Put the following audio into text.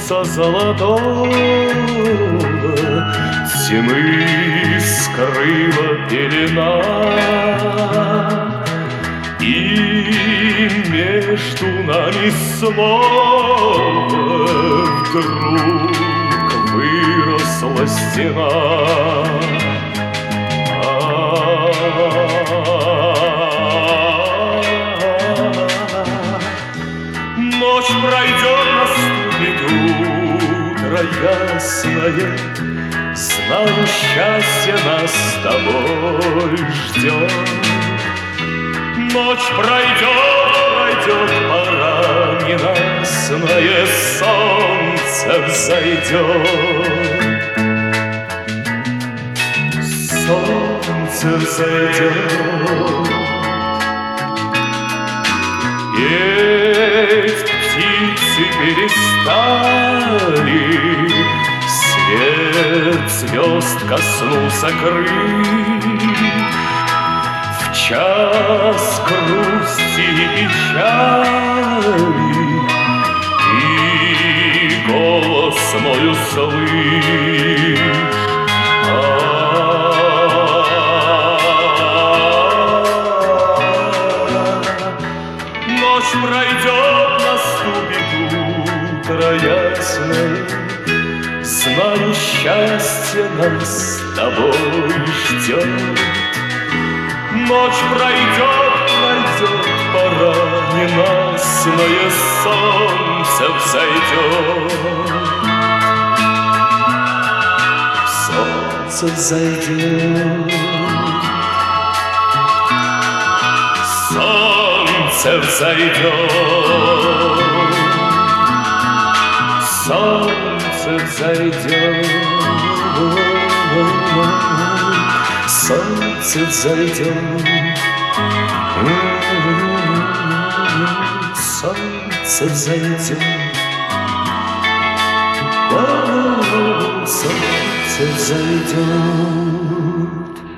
солнца золотого тьмы скрыла пелена, и между нами снова вдруг выросла стена. Ночь пройдет, наступит утро ясное, знаю, счастье нас с тобой ждет. Ночь пройдет, пора ненастное, солнце взойдет. Солнце взойдет. Петь птицы перестали, свет звезд коснулся крыль. В час грусти и печали и голос мой услышь. Ночь пройдет, наступит утро ясное, знаю, счастье нас с тобой ждет. Ночь пройдет, пора ненастное, солнце взойдет. Солнце взойдет. Солнце взойдет. Солнце взойдет. Солнце взойдет. Солнце взойдет. Солнце взойдет.